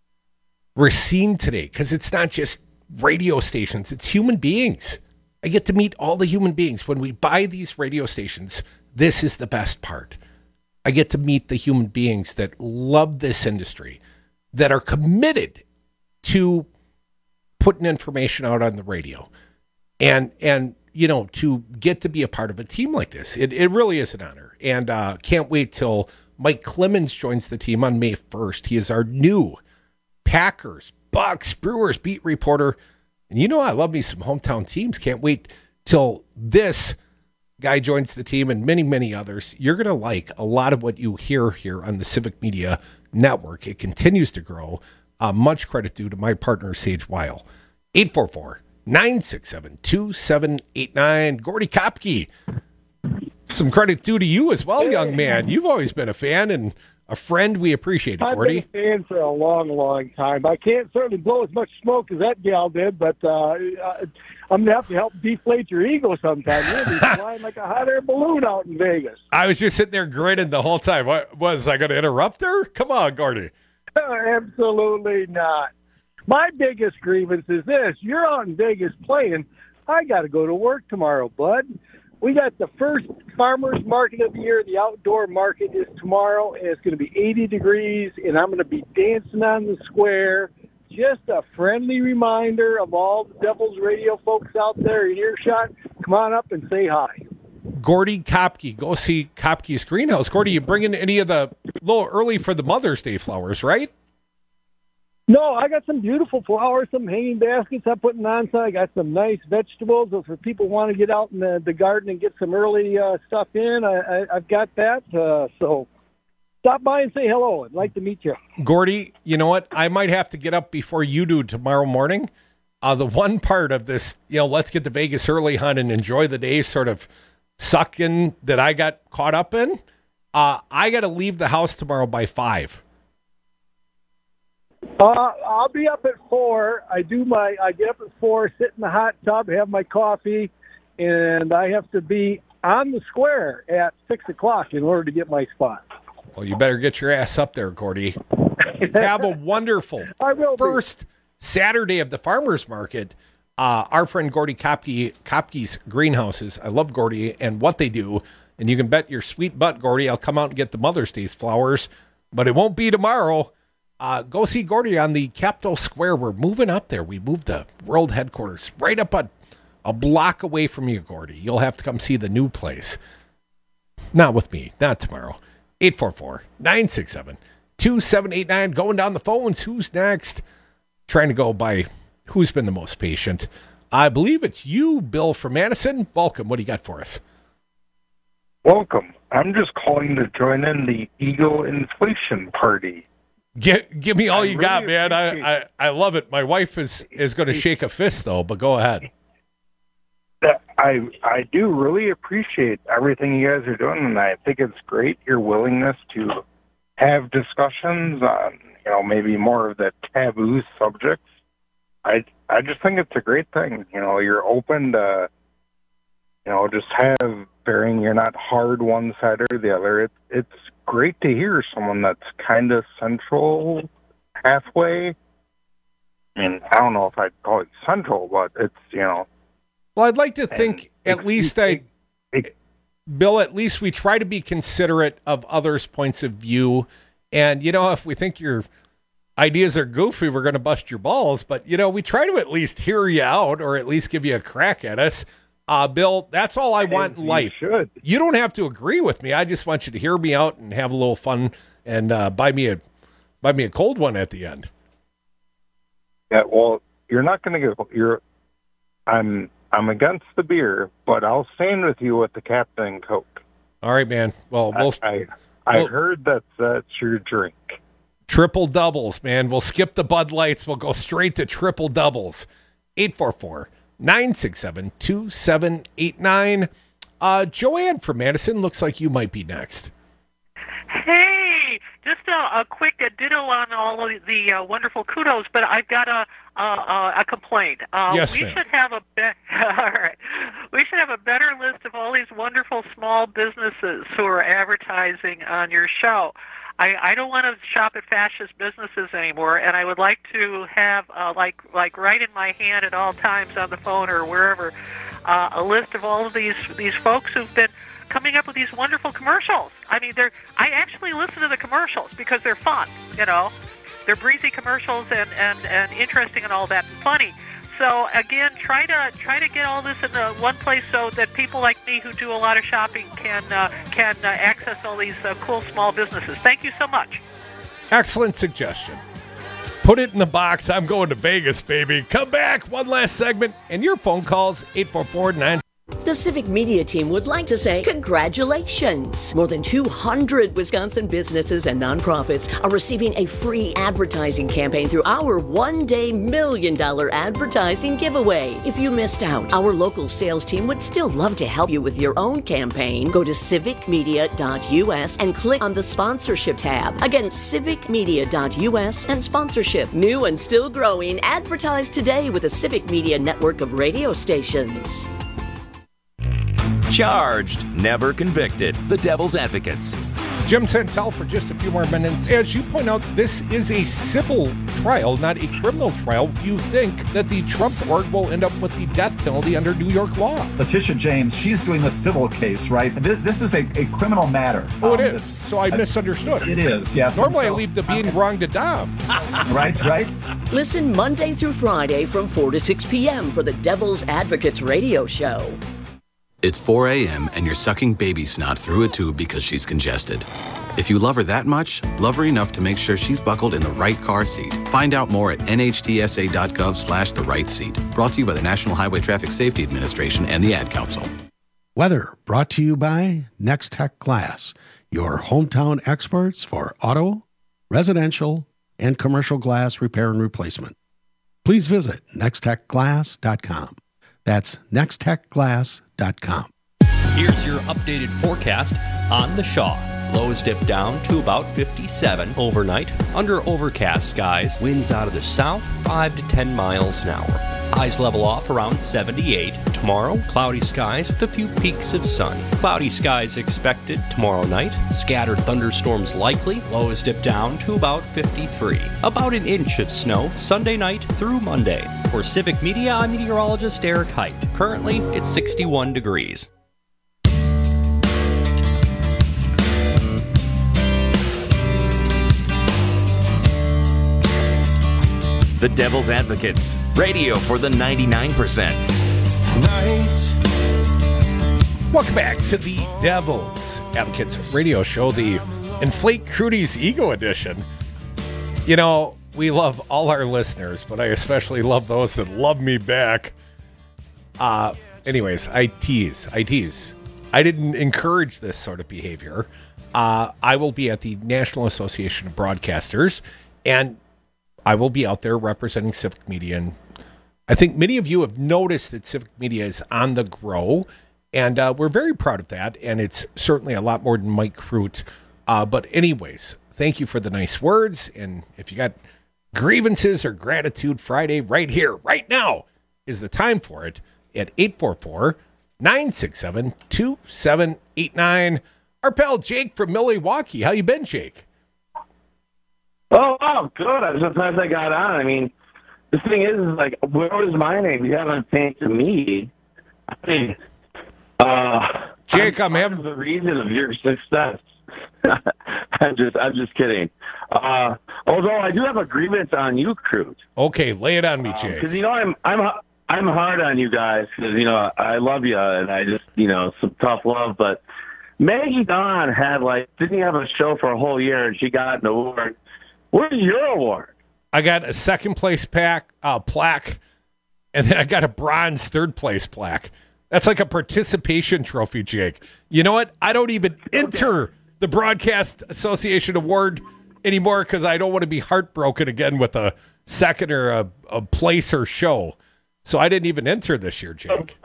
Racine today, because it's not just radio stations, it's human beings. I get to meet all the human beings. When we buy these radio stations, this is the best part. I get to meet the human beings that love this industry, that are committed to putting information out on the radio. And, and you know, to get to be a part of a team like this, it, it really is an honor. And uh, can't wait till Mike Clemens joins the team on May first. He is our new Packers, Bucks, Brewers beat reporter. And you know, I love me some hometown teams. Can't wait till this guy joins the team, and many, many others. You're going to like a lot of what you hear here on the Civic Media Network. It continues to grow. Uh, much credit due to my partner, Sage Weil. eight four four, nine six seven, two seven eight nine. Gordy Kopke, some credit due to you as well, young man. You've always been a fan and a friend. We appreciate it, Gordy. I've been a fan for a long, long time. I can't certainly blow as much smoke as that gal did, but uh, I'm going to have to help deflate your ego sometime. You're going to be flying like a hot air balloon out in Vegas. I was just sitting there grinning the whole time. What, was I going to interrupt her? Come on, Gordy. Absolutely not. My biggest grievance is this. You're out in Vegas playing. I got to go to work tomorrow, bud. We got the first farmers market of the year. The outdoor market is tomorrow, and it's going to be eighty degrees, and I'm going to be dancing on the square. Just a friendly reminder of all the Devil's Radio folks out there in earshot. Come on up and say hi. Gordy Kopke. Go see Kopke's Greenhouse. Gordy, you bring in any of the, a little early for the Mother's Day flowers, right? No, I got some beautiful flowers, some hanging baskets I'm putting on. So I got some nice vegetables. If people want to get out in the, the garden and get some early uh, stuff in, I, I, I've got that. Uh, so stop by and say hello. I'd like to meet you. Gordy, you know what? I might have to get up before you do tomorrow morning. Uh, the one part of this, you know, let's get to Vegas early hunt and enjoy the day sort of sucking that I got caught up in. Uh, I got to leave the house tomorrow by five. Uh, I'll be up at four. I do my. I get up at four, sit in the hot tub, have my coffee, and I have to be on the square at six o'clock in order to get my spot. Well, you better get your ass up there, Gordy. Have a wonderful I will first be. Saturday of the farmers market. Uh, our friend Gordy Kopke, Kopke's greenhouses. I love Gordy and what they do. And you can bet your sweet butt, Gordy, I'll come out and get the Mother's Day flowers, but it won't be tomorrow. Uh, go see Gordy on the Capitol Square. We're moving up there. We moved the world headquarters right up a, a block away from you, Gordy. You'll have to come see the new place. Not with me. Not tomorrow. eight four four, nine six seven, two seven eight nine. Going down the phones. Who's next? Trying to go by who's been the most patient. I believe it's you, Bill from Madison. Welcome. What do you got for us? Welcome. I'm just calling to join in the Eagle inflation party. Get, give me all I you really got, man. I, I, I love it. My wife is, is going to shake a fist, though, but go ahead. I I do really appreciate everything you guys are doing, and I think it's great your willingness to have discussions on, you know, maybe more of the taboo subjects. I I just think it's a great thing. You know, you're open to, you know, just have bearing. You're not hard one side or the other. It's it's great to hear someone that's kind of central halfway. I mean, I don't know if I'd call it central, but it's, you know. Well, I'd like to think at least I, Bill, at least we try to be considerate of others' points of view. And, you know, if we think your ideas are goofy, we're going to bust your balls. But, you know, we try to at least hear you out or at least give you a crack at us. Uh, Bill, that's all I want in life. Should. You don't have to agree with me. I just want you to hear me out and have a little fun and uh, buy me a buy me a cold one at the end. Yeah, well, you're not going to get. You're. I'm. I'm against the beer, but I'll stand with you with the Captain Coke. All right, man. Well, we'll I I, I we'll, heard that that's your drink. Triple doubles, man. We'll skip the Bud Lights. We'll go straight to triple doubles. eight four four, nine six seven, two seven eight nine. Uh, Joanne from Madison, looks like you might be next. Hey, just a, a quick a ditto on all of the uh, wonderful kudos, but I've got a a, a complaint. Uh, yes, we ma'am. should have a be- all right. We should have a better list of all these wonderful small businesses who are advertising on your show. I, I don't want to shop at fascist businesses anymore, and I would like to have, uh, like, like right in my hand at all times on the phone or wherever, uh, a list of all of these these folks who've been coming up with these wonderful commercials. I mean, they're I actually listen to the commercials because they're fun, you know. They're breezy commercials and, and, and interesting and all that and funny. So again, try to try to get all this in the one place so that people like me who do a lot of shopping can uh, can uh, access all these uh, cool small businesses. Thank you so much. Excellent suggestion. Put it in the box. I'm going to Vegas, baby. Come back. One last segment. And your phone calls, eight four four, nine. The Civic Media team would like to say congratulations. More than two hundred Wisconsin businesses and nonprofits are receiving a free advertising campaign through our one-day million dollar advertising giveaway. If you missed out, our local sales team would still love to help you with your own campaign. Go to civic media dot u s and click on the sponsorship tab. Again, civic media dot u s and sponsorship. New and still growing. Advertise today with the Civic Media network of radio stations. Charged, never convicted. The Devil's Advocates. Jim Santel for just a few more minutes. As you point out, this is a civil trial, not a criminal trial. You think that the Trump org will end up with the death penalty under New York law. Letitia James, she's doing the civil case, right? This, this is a, a criminal matter. Oh, um, it is. So I misunderstood. It is, yes. Normally so, I leave the being wrong to Dom. Right, right. Listen Monday through Friday from four to six p.m. for the Devil's Advocates radio show. It's four a.m. and you're sucking baby snot through a tube because she's congested. If you love her that much, love her enough to make sure she's buckled in the right car seat. Find out more at nhtsa.gov slash the right seat. Brought to you by the National Highway Traffic Safety Administration and the Ad Council. Weather brought to you by Next Tech Glass, your hometown experts for auto, residential, and commercial glass repair and replacement. Please visit next tech glass dot com. That's next tech glass dot com. Here's your updated forecast on the Shaw. Lows dip down to about fifty-seven overnight. Under overcast skies, winds out of the south, five to ten miles an hour. Highs level off around seventy-eight. Tomorrow, cloudy skies with a few peaks of sun. Cloudy skies expected tomorrow night. Scattered thunderstorms likely. Lows dip down to about fifty-three. About an inch of snow Sunday night through Monday. For Civic Media, I'm meteorologist Eric Height. Currently, it's sixty-one degrees. The Devil's Advocates, radio for the ninety-nine percent. Night. Welcome back to the Devil's Advocates radio show, the Inflate Crudy's Ego Edition. You know, we love all our listeners, but I especially love those that love me back. Uh, anyways, I tease. I tease. I didn't encourage this sort of behavior. Uh, I will be at the National Association of Broadcasters, and I will be out there representing Civic Media. And I think many of you have noticed that Civic Media is on the grow, and uh, we're very proud of that. And it's certainly a lot more than Mike Crute. Uh, but anyways, thank you for the nice words. And if you got grievances or gratitude Friday, right here, right now is the time for it at eight four four, nine six seven, two seven eight nine. Our pal Jake from Milwaukee. How you been, Jake? Oh, wow, good. I was surprised I got on. I mean, the thing is, is like, where was my name? You haven't thanked me. I mean, uh, Jake, I'm, I'm having the reason of your success. I'm just, I'm just kidding. Uh, although I do have a grievance on you, Crute. Okay, lay it on me, Jake. Because um, you know, I'm, I'm, I'm hard on you guys because you know I love you and I just, you know, some tough love. But Maggie Dawn had like, didn't you have a show for a whole year and she got an award? Where's your award? I got a second place pack, uh, plaque, and then I got a bronze third place plaque. That's like a participation trophy, Jake. You know what? I don't even enter okay. the Broadcast Association Award anymore because I don't want to be heartbroken again with a second or a, a place or show. So I didn't even enter this year, Jake.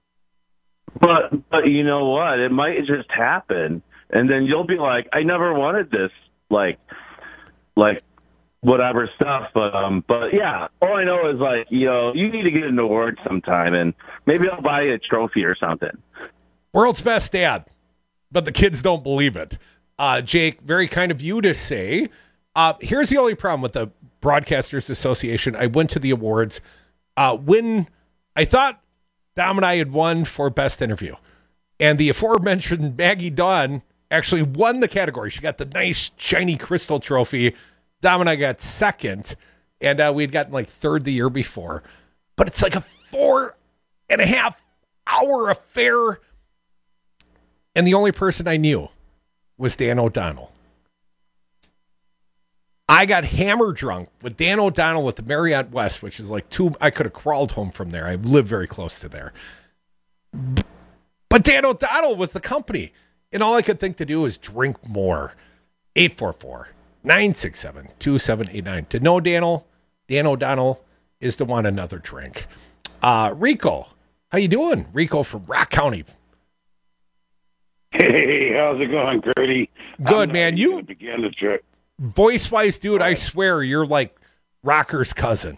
But, but you know what? It might just happen, and then you'll be like, I never wanted this, like, like whatever stuff, but um, but yeah, all I know is like, you know, you need to get an award sometime, and maybe I'll buy you a trophy or something. World's best dad, but the kids don't believe it. Uh, Jake, very kind of you to say. Uh, here's the only problem with the Broadcasters Association. I went to the awards uh, when I thought Dom and I had won for best interview, and the aforementioned Maggie Dawn actually won the category. She got the nice shiny crystal trophy. Dom and I got second, and uh, we had gotten like third the year before. But it's like a four and a half hour affair, and the only person I knew was Dan O'Donnell. I got hammer drunk with Dan O'Donnell at the Marriott West, which is like two, I could have crawled home from there. I live very close to there. But Dan O'Donnell was the company. And all I could think to do is drink more. eight four four, nine six seven, two seven eight nine. To know Daniel, Dan O'Donnell is to want another drink. Uh, Rico, how you doing? Rico from Rock County. Hey, how's it going, Gertie? Good, man. You begin the trip. Voice-wise, dude, I swear you're like Rocker's cousin.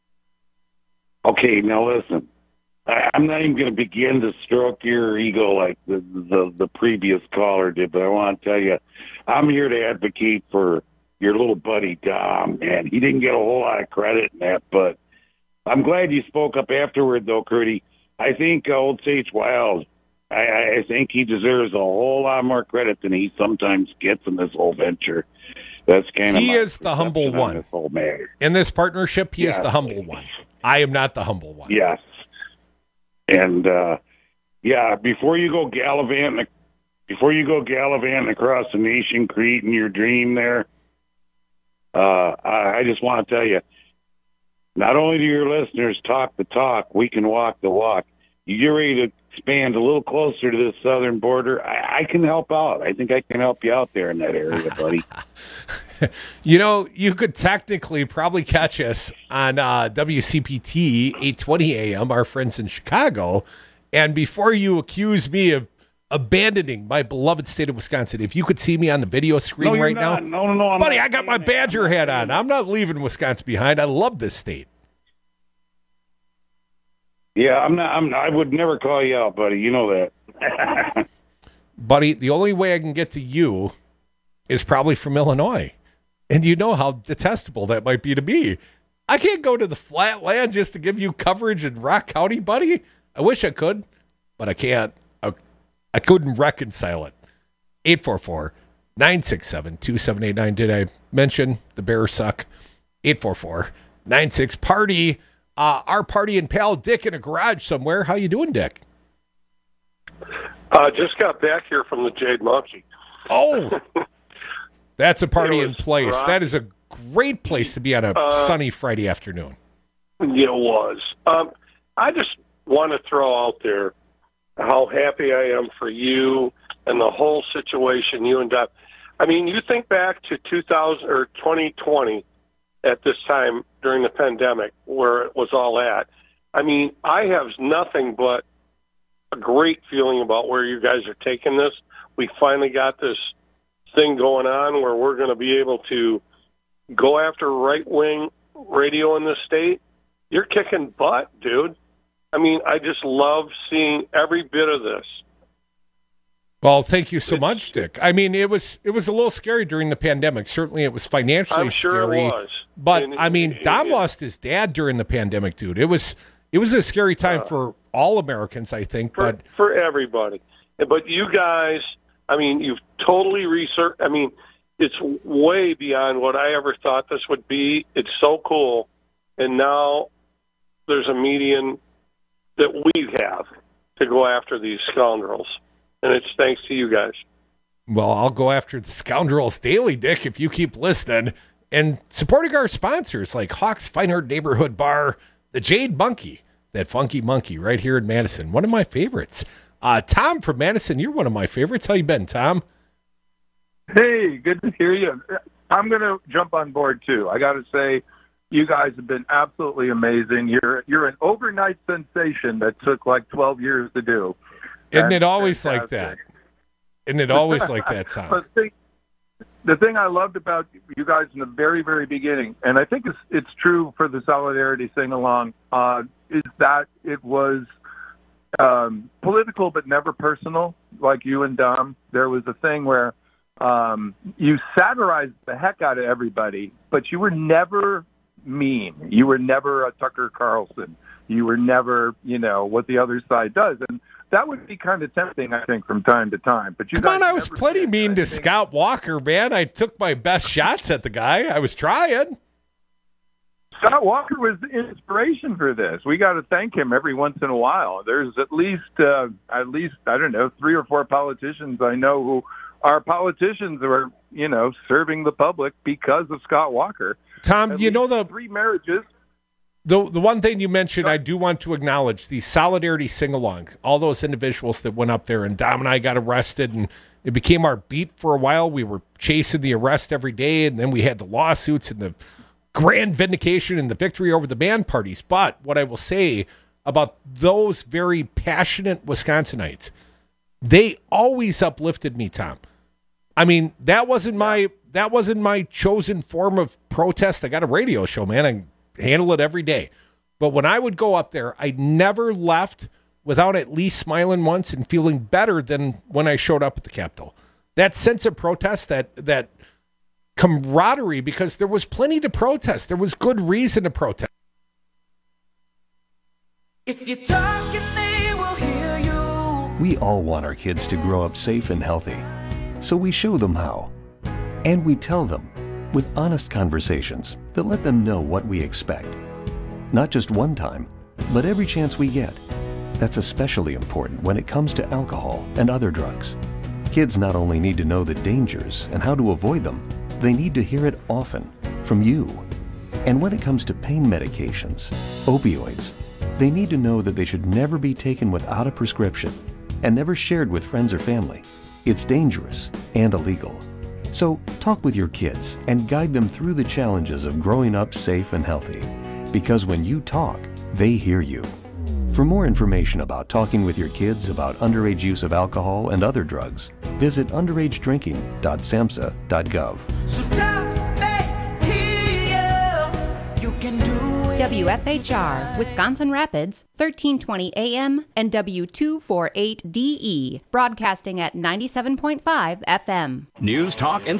Okay, now listen. I, I'm not even going to begin to stroke your ego like the, the the previous caller did, but I want to tell you, I'm here to advocate for your little buddy Dom, man. He didn't get a whole lot of credit in that, but I'm glad you spoke up afterward, though, Curdy. I think uh, Old Sage Wild, I, I think he deserves a whole lot more credit than he sometimes gets in this whole venture. That's kind of he is the humble one. This whole matter. In this partnership, he yes. is the humble one. I am not the humble one. Yes. And, uh, yeah, before you go gallivanting before you go gallivanting across the nation, creating your dream there, uh, I, I just want to tell you, not only do your listeners talk the talk, we can walk the walk. You get ready to expand a little closer to the southern border, I, I can help out. I think I can help you out there in that area, buddy. You know, you could technically probably catch us on uh, W C P T eight twenty A M, our friends in Chicago. And before you accuse me of abandoning my beloved state of Wisconsin, if you could see me on the video screen no, right not. now. No, no, no. I'm buddy, I got my Badger hat on. I'm not leaving Wisconsin behind. I love this state. Yeah, I'm not. I'm. I would never call you out, buddy. You know that. Buddy, the only way I can get to you is probably from Illinois. And you know how detestable that might be to me. I can't go to the flat land just to give you coverage in Rock County, buddy. I wish I could, but I can't. I, I couldn't reconcile it. eight four four, nine six seven, two seven eight nine. Did I mention the Bears suck? eight four four, nine six party. Uh, our party and pal Dick in a garage somewhere. How you doing, Dick? Uh, just got back here from the Jade Monkey. Oh, that's a party It in was place. rock- That is a great place to be on a Uh, sunny Friday afternoon. It was. Um, I just want to throw out there how happy I am for you and the whole situation, you and Deb. I mean, you think back to two thousand or twenty twenty at this time during the pandemic where it was all at. I mean, I have nothing but a great feeling about where you guys are taking this. We finally got this thing going on where we're going to be able to go after right-wing radio in this state. You're kicking butt, dude. I mean, I just love seeing every bit of this. Well, thank you so much, Dick. I mean, it was it was a little scary during the pandemic. Certainly, it was financially I'm sure scary. it was. But And- I mean, and- Dom and- lost his dad during the pandemic, dude. It was it was a scary time Uh, for all Americans, I think. For, But for everybody. But you guys, I mean, you've totally researched. I mean, it's way beyond what I ever thought this would be. It's so cool. And now there's a median that we have to go after these scoundrels. And it's thanks to you guys. well, I'll go after the scoundrels daily, Dick, if you keep listening and supporting our sponsors like Hawks Fine Art Neighborhood Bar, the Jade Monkey, that funky monkey right here in Madison. One of my favorites. Uh, Tom from Madison, you're one of my favorites. How you been, Tom? Hey, good to hear you. I'm going to jump on board too. I got to say, you guys have been absolutely amazing. You're you're an overnight sensation that took like twelve years to do. Isn't That's it always fantastic. like that? Isn't it always like that, Tom? But the thing, the thing I loved about you guys in the very, very beginning, and I think it's it's true for the Solidarity Sing Along, uh, is that it was um, political but never personal. Like you and Dom, there was a thing where um, you satirized the heck out of everybody, but you were never mean. You were never a Tucker Carlson. You were never, you know, what the other side does, and that would be kind of tempting, I think, from time to time. But you Come on, guys I was never plenty did. mean to Scott Walker, man. I took my best shots at the guy. I was trying. Scott Walker was the inspiration for this. We got to thank him every once in a while. There's at least, uh, at least I don't know, three or four politicians I know who are politicians who are, you know, serving the public because of Scott Walker. Tom, At you know least the three marriages. The the one thing you mentioned, I do want to acknowledge the Solidarity Sing-Along. All those individuals that went up there, and Dom and I got arrested, and it became our beat for a while. We were chasing the arrest every day, and then we had the lawsuits and the grand vindication and the victory over the band parties. But what I will say about those very passionate Wisconsinites, they always uplifted me, Tom. I mean, that wasn't my that wasn't my chosen form of protest. I got a radio show, man. I handle it every day. But when I would go up there, I never left without at least smiling once and feeling better than when I showed up at the Capitol. That sense of protest, that that camaraderie, because there was plenty to protest. There was good reason to protest. If you're talking, they will hear you. We all want our kids to grow up safe and healthy, so we show them how. And we tell them with honest conversations that let them know what we expect. Not just one time, but every chance we get. That's especially important when it comes to alcohol and other drugs. Kids not only need to know the dangers and how to avoid them, they need to hear it often from you. And when it comes to pain medications, opioids, they need to know that they should never be taken without a prescription and never shared with friends or family. It's dangerous and illegal. So talk with your kids and guide them through the challenges of growing up safe and healthy. Because when you talk, they hear you. For more information about talking with your kids about underage use of alcohol and other drugs, visit underage drinking dot samhsa dot gov. W F H R, Wisconsin Rapids, thirteen twenty A M and W two forty-eight D E, broadcasting at ninety-seven point five F M. News, talk, and